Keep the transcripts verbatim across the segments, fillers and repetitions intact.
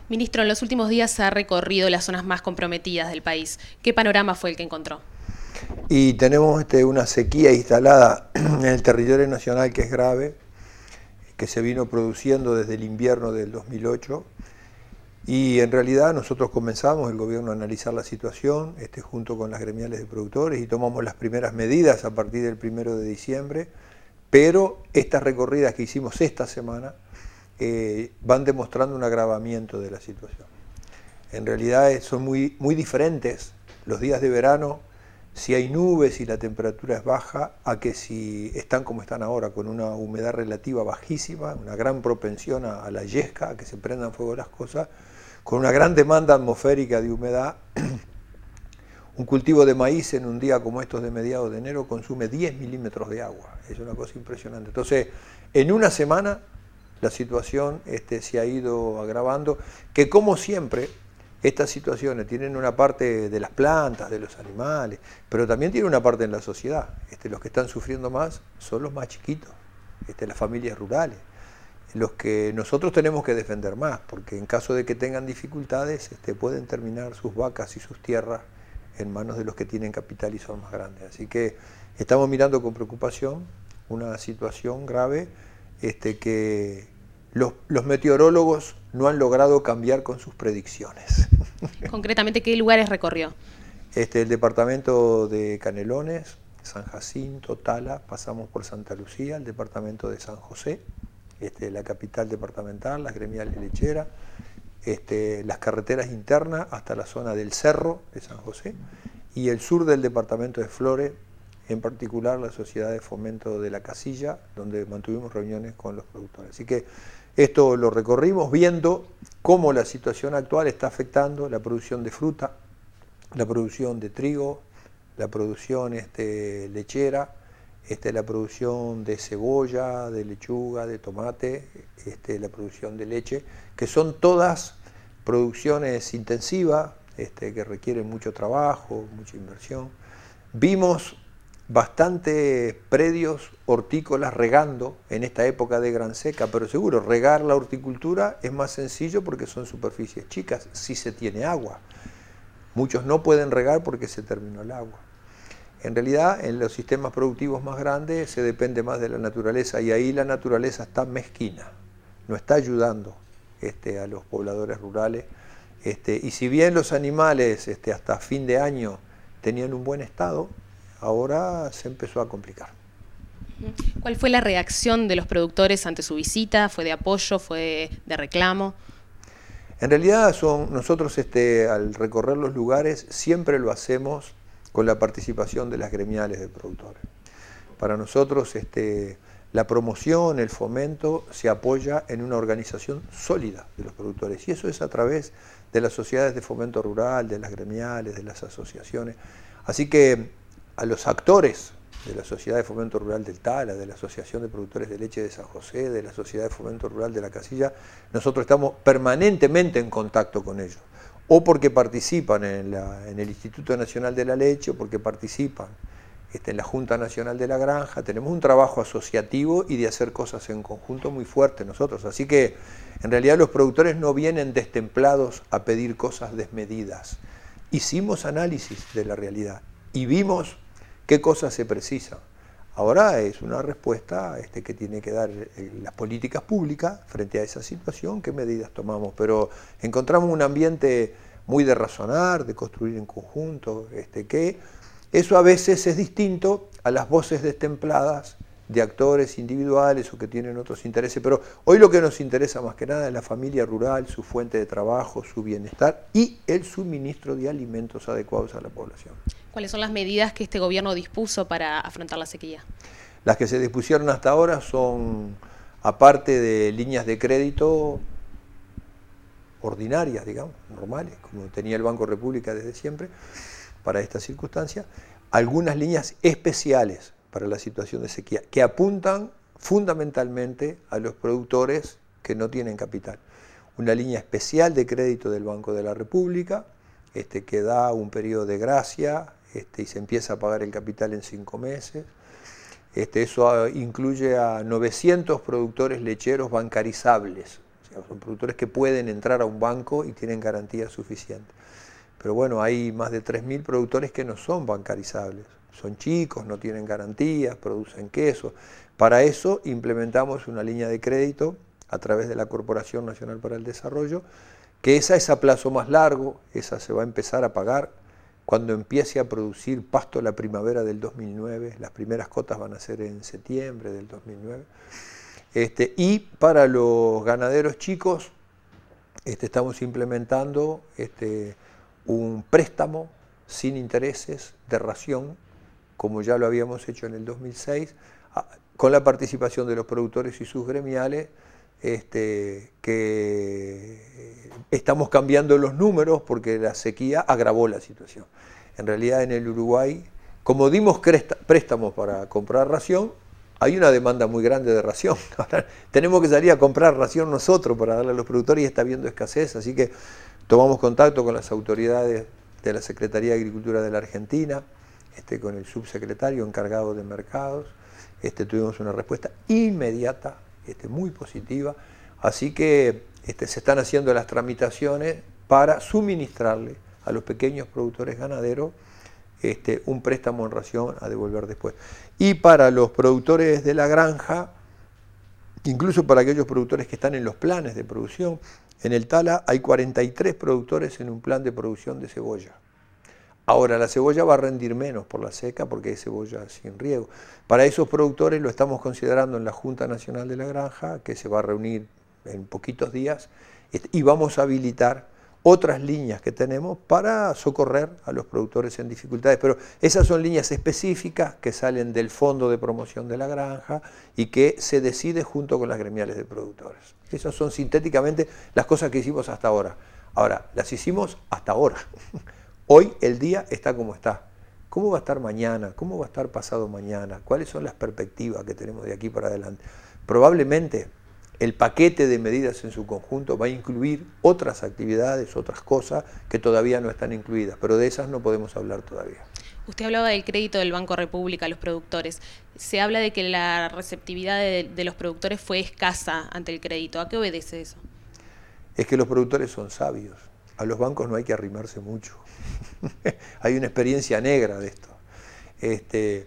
Ministro, en los últimos días ha recorrido las zonas más comprometidas del país. ¿Qué panorama fue el que encontró? Y tenemos este, una sequía instalada en el territorio nacional que es grave, que se vino produciendo desde el invierno del dos mil ocho. Y en realidad nosotros comenzamos, el gobierno, a analizar la situación este, junto con las gremiales de productores y tomamos las primeras medidas a partir del primero de diciembre, pero estas recorridas que hicimos esta semana eh, van demostrando un agravamiento de la situación. En realidad son muy, muy diferentes los días de verano, si hay nubes y la temperatura es baja, a que si están como están ahora, con una humedad relativa bajísima, una gran propensión a, a la yesca, a que se prendan fuego las cosas, con una gran demanda atmosférica de humedad. Un cultivo de maíz en un día como estos de mediados de enero consume diez milímetros de agua, es una cosa impresionante. Entonces, en una semana la situación este, se ha ido agravando, que como siempre, estas situaciones tienen una parte de las plantas, de los animales, pero también tiene una parte en la sociedad. Este, los que están sufriendo más son los más chiquitos, este, las familias rurales, los que nosotros tenemos que defender más, porque en caso de que tengan dificultades, este, pueden terminar sus vacas y sus tierras en manos de los que tienen capital y son más grandes. Así que estamos mirando con preocupación una situación grave este, que los, los meteorólogos no han logrado cambiar con sus predicciones. Concretamente, ¿qué lugares recorrió? Este, el departamento de Canelones, San Jacinto, Tala, pasamos por Santa Lucía, el departamento de San José, este, la capital departamental, las gremiales lecheras, este, las carreteras internas hasta la zona del Cerro de San José y el sur del departamento de Flores, en particular la Sociedad de Fomento de la Casilla, donde mantuvimos reuniones con los productores. Así que esto lo recorrimos viendo cómo la situación actual está afectando la producción de fruta, la producción de trigo, la producción este, lechera, este, la producción de cebolla, de lechuga, de tomate, este, la producción de leche, que son todas producciones intensivas, este, que requieren mucho trabajo, mucha inversión. Vimos bastantes predios hortícolas regando en esta época de gran seca, pero seguro, regar la horticultura es más sencillo porque son superficies chicas, si se tiene agua. Muchos no pueden regar porque se terminó el agua. En realidad, en los sistemas productivos más grandes se depende más de la naturaleza y ahí la naturaleza está mezquina, no está ayudando este, a los pobladores rurales. Este, y si bien los animales este, hasta fin de año tenían un buen estado, ahora se empezó a complicar. ¿Cuál fue la reacción de los productores ante su visita? ¿Fue de apoyo? ¿Fue de reclamo? En realidad son, nosotros este, al recorrer los lugares siempre lo hacemos con la participación de las gremiales de productores. Para nosotros este, la promoción, el fomento se apoya en una organización sólida de los productores y eso es a través de las sociedades de fomento rural, de las gremiales, de las asociaciones. Así que a los actores de la Sociedad de Fomento Rural del Tala, de la Asociación de Productores de Leche de San José, de la Sociedad de Fomento Rural de la Casilla, nosotros estamos permanentemente en contacto con ellos, o porque participan en, la, en el Instituto Nacional de la Leche, o porque participan este, en la Junta Nacional de la Granja. Tenemos un trabajo asociativo y de hacer cosas en conjunto muy fuerte nosotros, así que en realidad los productores no vienen destemplados a pedir cosas desmedidas. Hicimos análisis de la realidad y vimos qué cosas se precisan. Ahora es una respuesta este, que tiene que dar eh, las políticas públicas frente a esa situación, qué medidas tomamos, pero encontramos un ambiente muy de razonar, de construir en conjunto, este, que eso a veces es distinto a las voces destempladas de actores individuales o que tienen otros intereses, pero hoy lo que nos interesa más que nada es la familia rural, su fuente de trabajo, su bienestar y el suministro de alimentos adecuados a la población. ¿Cuáles son las medidas que este gobierno dispuso para afrontar la sequía? Las que se dispusieron hasta ahora son, aparte de líneas de crédito ordinarias, digamos, normales, como tenía el Banco República desde siempre, para esta circunstancia, algunas líneas especiales para la situación de sequía, que apuntan fundamentalmente a los productores que no tienen capital. Una línea especial de crédito del Banco de la República, este, que da un periodo de gracia este, y se empieza a pagar el capital en cinco meses. Este, eso incluye a novecientos productores lecheros bancarizables, o sea, son productores que pueden entrar a un banco y tienen garantía suficiente. Pero bueno, hay más de tres mil productores que no son bancarizables. Son chicos, no tienen garantías, producen queso. Para eso implementamos una línea de crédito a través de la Corporación Nacional para el Desarrollo, que esa es a plazo más largo, esa se va a empezar a pagar cuando empiece a producir pasto la primavera del dos mil nueve, las primeras cotas van a ser en septiembre del dos mil nueve. Este, y para los ganaderos chicos este, estamos implementando este, un préstamo sin intereses de ración, como ya lo habíamos hecho en el dos mil seis, con la participación de los productores y sus gremiales, Este, que estamos cambiando los números porque la sequía agravó la situación. En realidad en el Uruguay, como dimos préstamos para comprar ración, hay una demanda muy grande de ración. Ahora tenemos que salir a comprar ración nosotros para darle a los productores y está habiendo escasez, así que tomamos contacto con las autoridades de la Secretaría de Agricultura de la Argentina, este, con el subsecretario encargado de mercados, este, tuvimos una respuesta inmediata, Este, muy positiva, así que este, se están haciendo las tramitaciones para suministrarle a los pequeños productores ganaderos este, un préstamo en ración a devolver después. Y para los productores de la granja, incluso para aquellos productores que están en los planes de producción, en el Tala hay cuarenta y tres productores en un plan de producción de cebolla. Ahora, la cebolla va a rendir menos por la seca porque es cebolla sin riego. Para esos productores lo estamos considerando en la Junta Nacional de la Granja, que se va a reunir en poquitos días, y vamos a habilitar otras líneas que tenemos para socorrer a los productores en dificultades. Pero esas son líneas específicas que salen del Fondo de Promoción de la Granja y que se decide junto con las gremiales de productores. Esas son sintéticamente las cosas que hicimos hasta ahora. Ahora, las hicimos hasta ahora. Hoy el día está como está. ¿Cómo va a estar mañana? ¿Cómo va a estar pasado mañana? ¿Cuáles son las perspectivas que tenemos de aquí para adelante? Probablemente el paquete de medidas en su conjunto va a incluir otras actividades, otras cosas que todavía no están incluidas, pero de esas no podemos hablar todavía. Usted hablaba del crédito del Banco República a los productores. Se habla de que la receptividad de, de los productores fue escasa ante el crédito. ¿A qué obedece eso? Es que los productores son sabios. A los bancos no hay que arrimarse mucho. Hay una experiencia negra de esto. Este,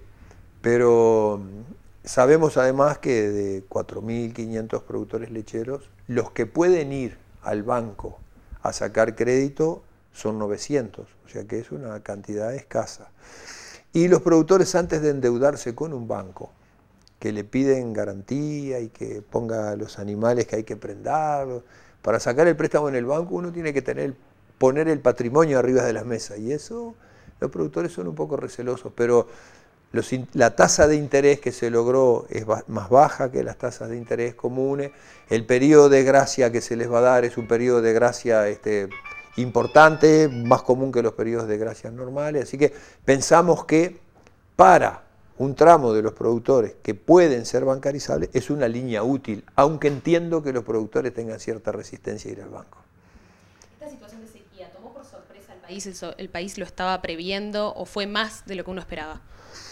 pero sabemos además que de cuatro mil quinientos productores lecheros, los que pueden ir al banco a sacar crédito son novecientos, o sea que es una cantidad escasa. Y los productores, antes de endeudarse con un banco, que le piden garantía y que ponga los animales que hay que prendarlos, para sacar el préstamo en el banco uno tiene que tener, poner el patrimonio arriba de la mesa, y eso los productores son un poco recelosos, pero los, la tasa de interés que se logró es más baja que las tasas de interés comunes, el periodo de gracia que se les va a dar es un periodo de gracia este, importante, más común que los periodos de gracia normales, así que pensamos que para un tramo de los productores que pueden ser bancarizables es una línea útil, aunque entiendo que los productores tengan cierta resistencia a ir al banco. ¿Esta situación de sequía tomó por sorpresa al país? ¿El, el país lo estaba previendo o fue más de lo que uno esperaba?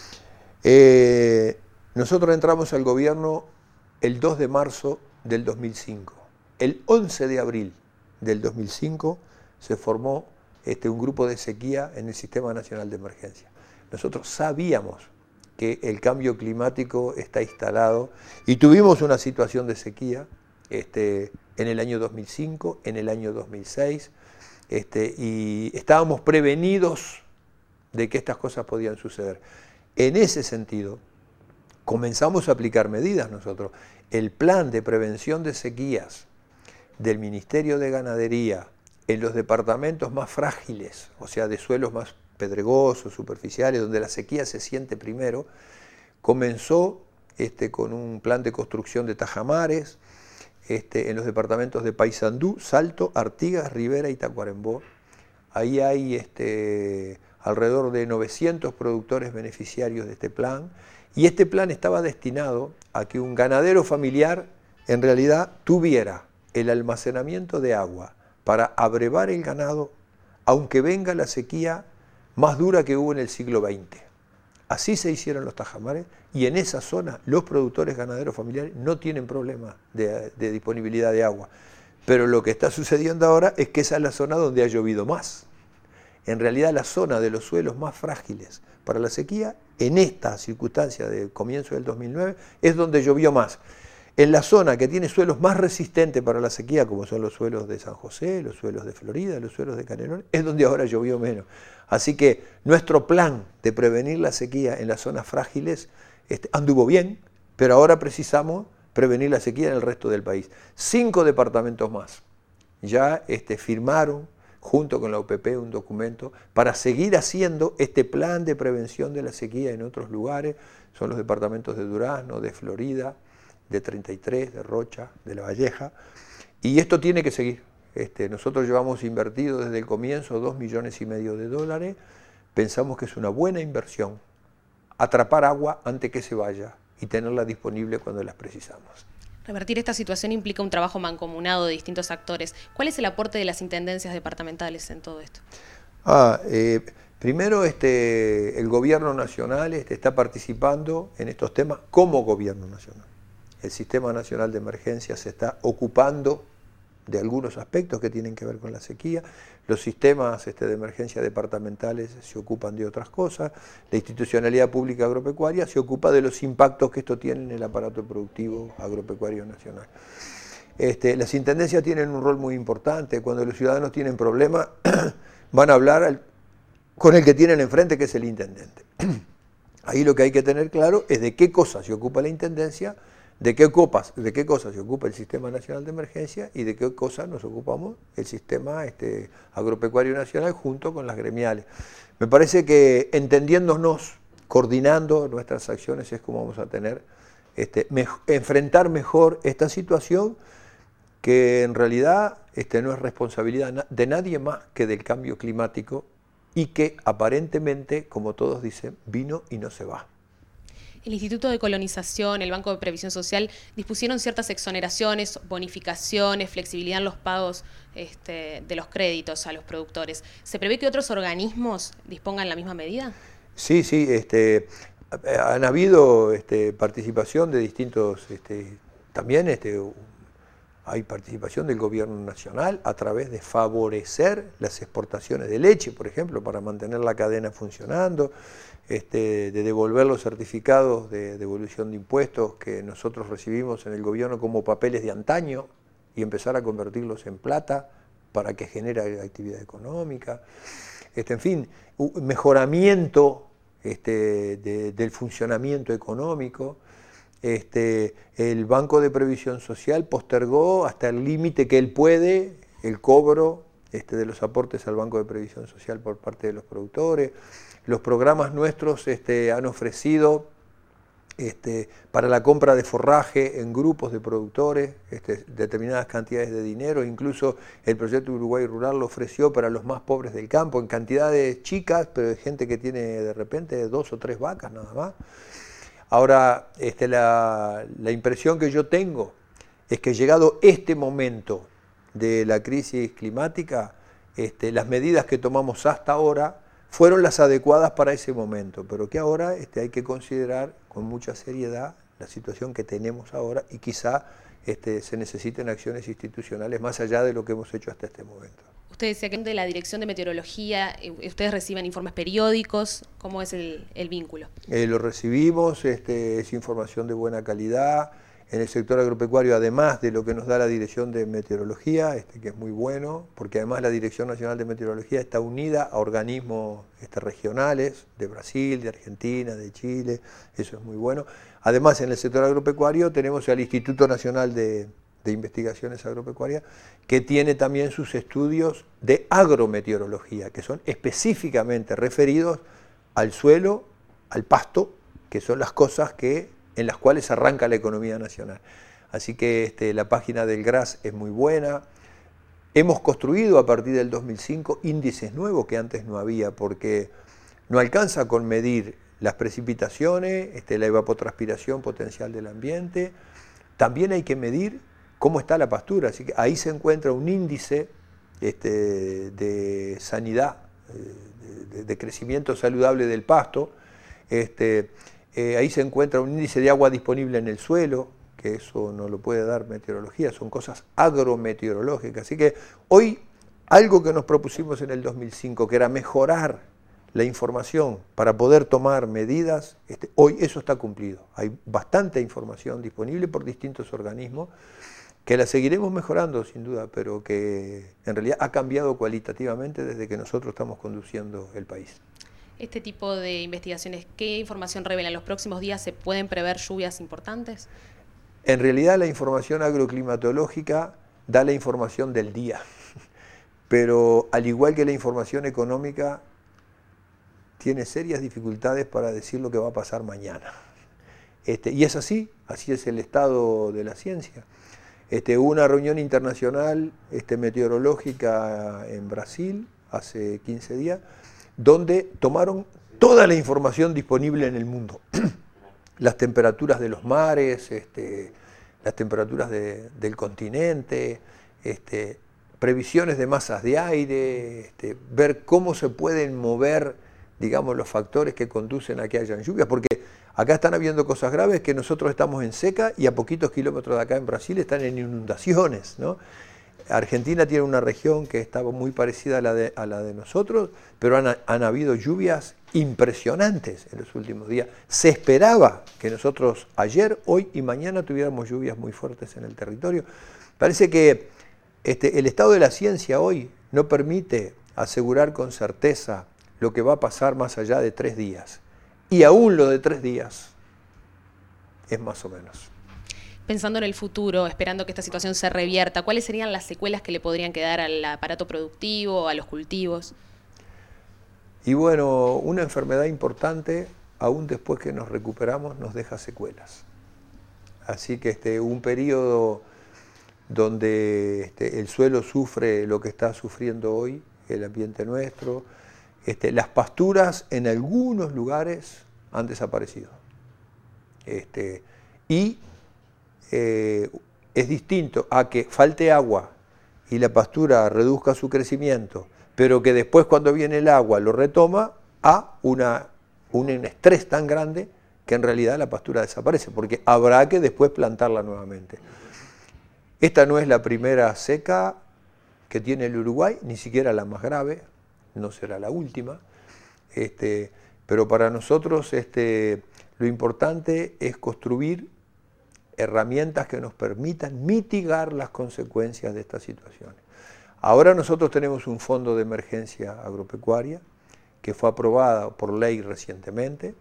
Eh, nosotros entramos al gobierno el dos de marzo del dos mil cinco. El once de abril del dos mil cinco se formó este, un grupo de sequía en el Sistema Nacional de Emergencia. Nosotros sabíamos que el cambio climático está instalado y tuvimos una situación de sequía este, en el año dos mil cinco, en el año dos mil seis, este, y estábamos prevenidos de que estas cosas podían suceder. En ese sentido, comenzamos a aplicar medidas nosotros. El plan de prevención de sequías del Ministerio de Ganadería en los departamentos más frágiles, o sea, de suelos más pedregosos, superficiales, donde la sequía se siente primero, comenzó este, con un plan de construcción de tajamares este, en los departamentos de Paysandú, Salto, Artigas, Rivera y Tacuarembó. Ahí hay este, alrededor de novecientos productores beneficiarios de este plan, y este plan estaba destinado a que un ganadero familiar en realidad tuviera el almacenamiento de agua para abrevar el ganado, aunque venga la sequía más dura que hubo en el siglo veinte. Así se hicieron los tajamares, y en esa zona los productores ganaderos familiares no tienen problema de, de disponibilidad de agua. pero lo que está sucediendo ahora es que esa es la zona donde ha llovido más. En realidad la zona de los suelos más frágiles para la sequía, en esta circunstancia del comienzo del dos mil nueve, es donde llovió más. En la zona que tiene suelos más resistentes para la sequía, como son los suelos de San José, los suelos de Florida, los suelos de Canelones, es donde ahora llovió menos. Así que nuestro plan de prevenir la sequía en las zonas frágiles este, anduvo bien, pero ahora precisamos prevenir la sequía en el resto del país. Cinco departamentos más ya este, firmaron junto con la O P P un documento para seguir haciendo este plan de prevención de la sequía en otros lugares. Son los departamentos de Durazno, de Florida, de treinta y tres, de Rocha, de La Valleja, y esto tiene que seguir. Este, nosotros llevamos invertido desde el comienzo dos millones y medio de dólares, pensamos que es una buena inversión atrapar agua antes que se vaya y tenerla disponible cuando las precisamos. Revertir esta situación implica un trabajo mancomunado de distintos actores. ¿Cuál es el aporte de las intendencias departamentales en todo esto? Ah, eh, primero este, el gobierno nacional este, está participando en estos temas como gobierno nacional. El Sistema Nacional de Emergencia se está ocupando de algunos aspectos que tienen que ver con la sequía, los sistemas este, de emergencia departamentales se ocupan de otras cosas, la institucionalidad pública agropecuaria se ocupa de los impactos que esto tiene en el aparato productivo agropecuario nacional. Este, las intendencias tienen un rol muy importante, cuando los ciudadanos tienen problemas van a hablar al, con el que tienen enfrente, que es el intendente. Ahí lo que hay que tener claro es de qué cosas se ocupa la intendencia, de qué, copas, de qué cosas se ocupa el Sistema Nacional de Emergencia y de qué cosas nos ocupamos el Sistema este, Agropecuario Nacional junto con las gremiales. Me parece que entendiéndonos, coordinando nuestras acciones es como vamos a tener, este, me, enfrentar mejor esta situación que en realidad este, no es responsabilidad de nadie más que del cambio climático y que aparentemente, como todos dicen, vino y no se va. El Instituto de Colonización, el Banco de Previsión Social dispusieron ciertas exoneraciones, bonificaciones, flexibilidad en los pagos este, de los créditos a los productores. ¿Se prevé que otros organismos dispongan la misma medida? Sí, sí, este, han habido este, participación de distintos, este, también este, hay participación del gobierno nacional a través de favorecer las exportaciones de leche, por ejemplo, para mantener la cadena funcionando. Este, de devolver los certificados de devolución de impuestos que nosotros recibimos en el gobierno como papeles de antaño y empezar a convertirlos en plata para que genere actividad económica. Este, en fin, un mejoramiento este, de, del funcionamiento económico. Este, el Banco de Previsión Social postergó hasta el límite que él puede el cobro este, de los aportes al Banco de Previsión Social por parte de los productores. Los programas nuestros este, han ofrecido este, para la compra de forraje en grupos de productores este, determinadas cantidades de dinero, incluso el proyecto Uruguay Rural lo ofreció para los más pobres del campo en cantidades chicas, pero de gente que tiene de repente dos o tres vacas nada más. Ahora, este, la, la impresión que yo tengo es que llegado este momento de la crisis climática, este, las medidas que tomamos hasta ahora fueron las adecuadas para ese momento, pero que ahora este, hay que considerar con mucha seriedad la situación que tenemos ahora y quizá este, se necesiten acciones institucionales más allá de lo que hemos hecho hasta este momento. Usted decía que de la Dirección de Meteorología, ustedes reciben informes periódicos, ¿cómo es el, el vínculo? Eh, lo recibimos, este, es información de buena calidad. En el sector agropecuario, además de lo que nos da la Dirección de Meteorología, este, que es muy bueno, porque además la Dirección Nacional de Meteorología está unida a organismos este, regionales, de Brasil, de Argentina, de Chile, eso es muy bueno. Además, en el sector agropecuario tenemos al Instituto Nacional de, de Investigaciones Agropecuarias, que tiene también sus estudios de agrometeorología, que son específicamente referidos al suelo, al pasto, que son las cosas que en las cuales arranca la economía nacional. Así que este, la página del G R A S es muy buena. Hemos construido a partir del dos mil cinco índices nuevos que antes no había, porque no alcanza con medir las precipitaciones, este, la evapotranspiración potencial del ambiente, también hay que medir cómo está la pastura, así que ahí se encuentra un índice este, de sanidad, de, de crecimiento saludable del pasto, este, Eh, ahí se encuentra un índice de agua disponible en el suelo, que eso no lo puede dar meteorología, son cosas agrometeorológicas. Así que hoy algo que nos propusimos en el dos mil cinco, que era mejorar la información para poder tomar medidas, este, hoy eso está cumplido. Hay bastante información disponible por distintos organismos, que la seguiremos mejorando sin duda, pero que en realidad ha cambiado cualitativamente desde que nosotros estamos conduciendo el país. Este tipo de investigaciones, ¿qué información revelan? ¿En los próximos días se pueden prever lluvias importantes? En realidad la información agroclimatológica da la información del día, pero al igual que la información económica, tiene serias dificultades para decir lo que va a pasar mañana. Este, y es así, así es el estado de la ciencia. Este, hubo una reunión internacional este, meteorológica en Brasil hace quince días, donde tomaron toda la información disponible en el mundo. Las temperaturas de los mares, este, las temperaturas de, del continente, este, previsiones de masas de aire, este, ver cómo se pueden mover, digamos, los factores que conducen a que hayan lluvias, porque acá están habiendo cosas graves que nosotros estamos en seca y a poquitos kilómetros de acá en Brasil están en inundaciones, ¿no? Argentina tiene una región que estaba muy parecida a la de, a la de nosotros, pero han, han habido lluvias impresionantes en los últimos días. Se esperaba que nosotros ayer, hoy y mañana tuviéramos lluvias muy fuertes en el territorio. Parece que este, el estado de la ciencia hoy no permite asegurar con certeza lo que va a pasar más allá de tres días. Y aún lo de tres días es más o menos. Pensando en el futuro, esperando que esta situación se revierta, ¿cuáles serían las secuelas que le podrían quedar al aparato productivo, a los cultivos? Y bueno, una enfermedad importante, aún después que nos recuperamos, nos deja secuelas. Así que este, un periodo donde este, el suelo sufre lo que está sufriendo hoy, el ambiente nuestro, este, las pasturas en algunos lugares han desaparecido. Este, y Eh, es distinto a que falte agua y la pastura reduzca su crecimiento, pero que después cuando viene el agua lo retoma, a una, un estrés tan grande que en realidad la pastura desaparece, porque habrá que después plantarla nuevamente. Esta no es la primera seca que tiene el Uruguay, ni siquiera la más grave, no será la última, este, pero para nosotros este, lo importante es construir herramientas que nos permitan mitigar las consecuencias de estas situaciones. Ahora nosotros tenemos un fondo de emergencia agropecuaria que fue aprobada por ley recientemente.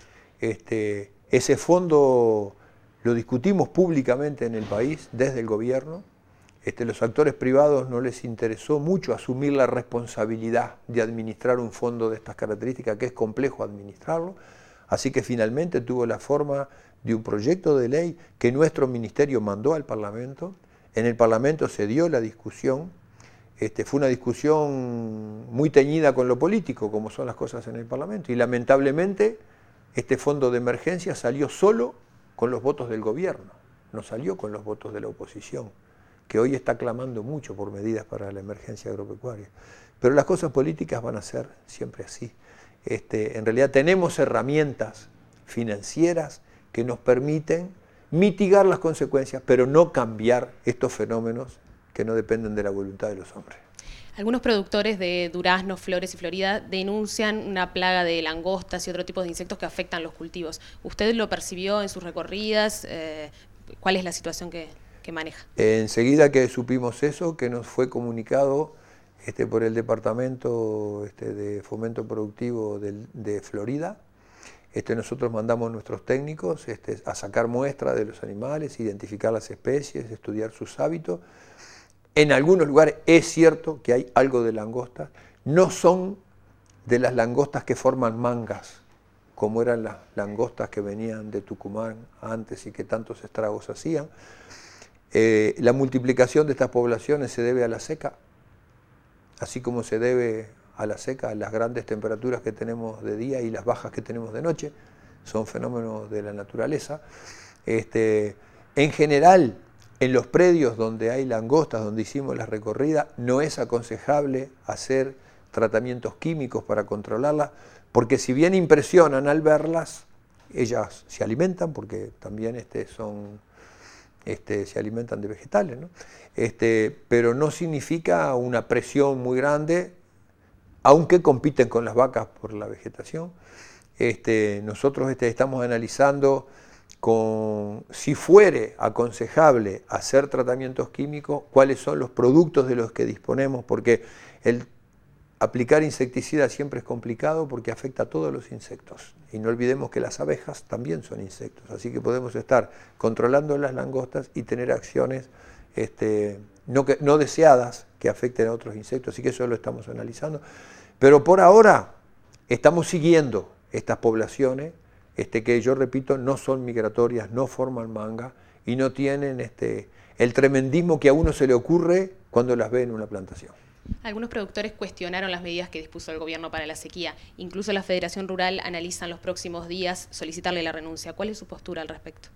Este, ese fondo lo discutimos públicamente en el país desde el gobierno. Este, los actores privados no les interesó mucho asumir la responsabilidad de administrar un fondo de estas características, que es complejo administrarlo, así que finalmente tuvo la forma de un proyecto de ley que nuestro ministerio mandó al Parlamento. En el Parlamento se dio la discusión, este, fue una discusión muy teñida con lo político, como son las cosas en el Parlamento, y lamentablemente este fondo de emergencia salió solo con los votos del gobierno, no salió con los votos de la oposición, que hoy está clamando mucho por medidas para la emergencia agropecuaria. Pero las cosas políticas van a ser siempre así. Este, en realidad tenemos herramientas financieras que nos permiten mitigar las consecuencias, pero no cambiar estos fenómenos que no dependen de la voluntad de los hombres. Algunos productores de duraznos, flores y Florida denuncian una plaga de langostas y otro tipo de insectos que afectan los cultivos. ¿Usted lo percibió en sus recorridas? Eh, ¿Cuál es la situación que, que maneja? Enseguida que supimos eso, que nos fue comunicado este, por el Departamento este, de Fomento Productivo de, de Florida, Este, nosotros mandamos nuestros técnicos este, a sacar muestras de los animales, identificar las especies, estudiar sus hábitos. En algunos lugares es cierto que hay algo de langostas, no son de las langostas que forman mangas, como eran las langostas que venían de Tucumán antes y que tantos estragos hacían. Eh, la multiplicación de estas poblaciones se debe a la seca, así como se debe a la seca, a las grandes temperaturas que tenemos de día y las bajas que tenemos de noche, son fenómenos de la naturaleza. Este, en general, en los predios donde hay langostas, donde hicimos la recorrida, no es aconsejable hacer tratamientos químicos para controlarlas, porque si bien impresionan al verlas, ellas se alimentan, porque también este, son este, se alimentan de vegetales, ¿no? Este, pero no significa una presión muy grande, aunque compiten con las vacas por la vegetación. Este, nosotros este, estamos analizando con, si fuere aconsejable hacer tratamientos químicos, cuáles son los productos de los que disponemos, porque el aplicar insecticidas siempre es complicado porque afecta a todos los insectos. Y no olvidemos que las abejas también son insectos, así que podemos estar controlando las langostas y tener acciones este, no, que, no deseadas que afecten a otros insectos, así que eso lo estamos analizando. Pero por ahora estamos siguiendo estas poblaciones este, que yo repito no son migratorias, no forman manga y no tienen este, el tremendismo que a uno se le ocurre cuando las ve en una plantación. Algunos productores cuestionaron las medidas que dispuso el gobierno para la sequía. Incluso la Federación Rural analiza en los próximos días solicitarle la renuncia. ¿Cuál es su postura al respecto?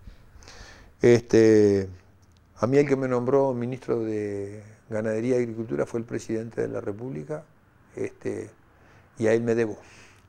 Este, a mí el que me nombró ministro de Ganadería y Agricultura fue el presidente de la República, este, y a él me debo.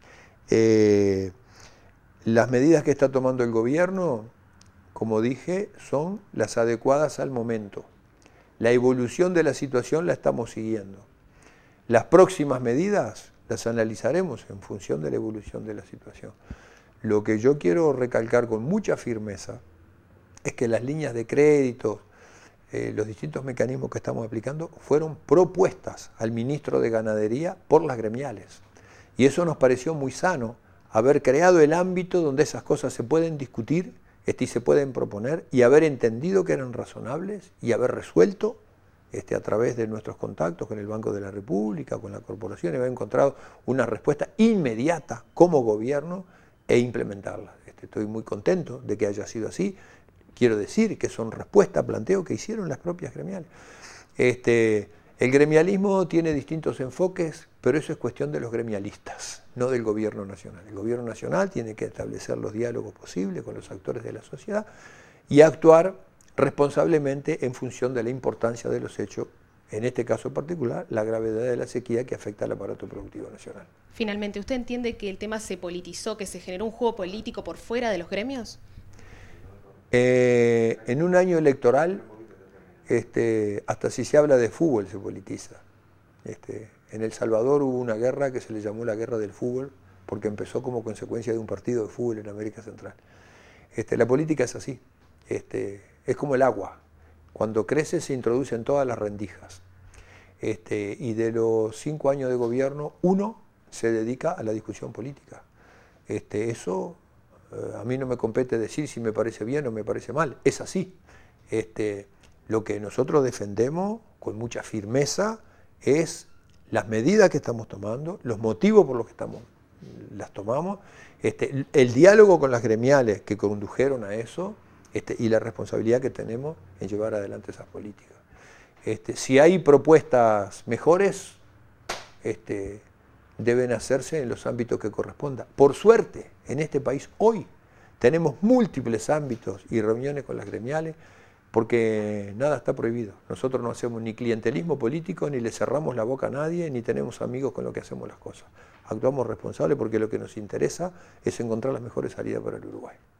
Eh, las medidas que está tomando el gobierno, como dije, son las adecuadas al momento. La evolución de la situación la estamos siguiendo. Las próximas medidas las analizaremos en función de la evolución de la situación. Lo que yo quiero recalcar con mucha firmeza es que las líneas de crédito, eh, los distintos mecanismos que estamos aplicando, fueron propuestas al ministro de Ganadería por las gremiales. Y eso nos pareció muy sano, haber creado el ámbito donde esas cosas se pueden discutir este, y se pueden proponer, y haber entendido que eran razonables y haber resuelto Este, a través de nuestros contactos con el Banco de la República, con la corporación, y haber encontrado una respuesta inmediata como gobierno e implementarla. Este, estoy muy contento de que haya sido así. Quiero decir que son respuestas a planteo que hicieron las propias gremiales. Este, el gremialismo tiene distintos enfoques, pero eso es cuestión de los gremialistas, no del gobierno nacional. El gobierno nacional tiene que establecer los diálogos posibles con los actores de la sociedad y actuar responsablemente en función de la importancia de los hechos, en este caso particular, la gravedad de la sequía que afecta al aparato productivo nacional. Finalmente, ¿usted entiende que el tema se politizó, que se generó un juego político por fuera de los gremios? Eh, en un año electoral, este, hasta si se habla de fútbol se politiza. Este, en El Salvador hubo una guerra que se le llamó la guerra del fútbol, porque empezó como consecuencia de un partido de fútbol en América Central. Este, la política es así. Este, es como el agua, cuando crece se introduce en todas las rendijas. Este, y de los cinco años de gobierno, uno se dedica a la discusión política. Este, eso eh, a mí no me compete decir si me parece bien o me parece mal, es así. Este, lo que nosotros defendemos con mucha firmeza es las medidas que estamos tomando, los motivos por los que estamos, las tomamos, este, el diálogo con las gremiales que condujeron a eso, Este, y la responsabilidad que tenemos en llevar adelante esas políticas. Este, si hay propuestas mejores, este, deben hacerse en los ámbitos que correspondan. Por suerte, en este país hoy tenemos múltiples ámbitos y reuniones con las gremiales, porque nada está prohibido. Nosotros no hacemos ni clientelismo político, ni le cerramos la boca a nadie, ni tenemos amigos con los que hacemos las cosas. Actuamos responsables porque lo que nos interesa es encontrar las mejores salidas para el Uruguay.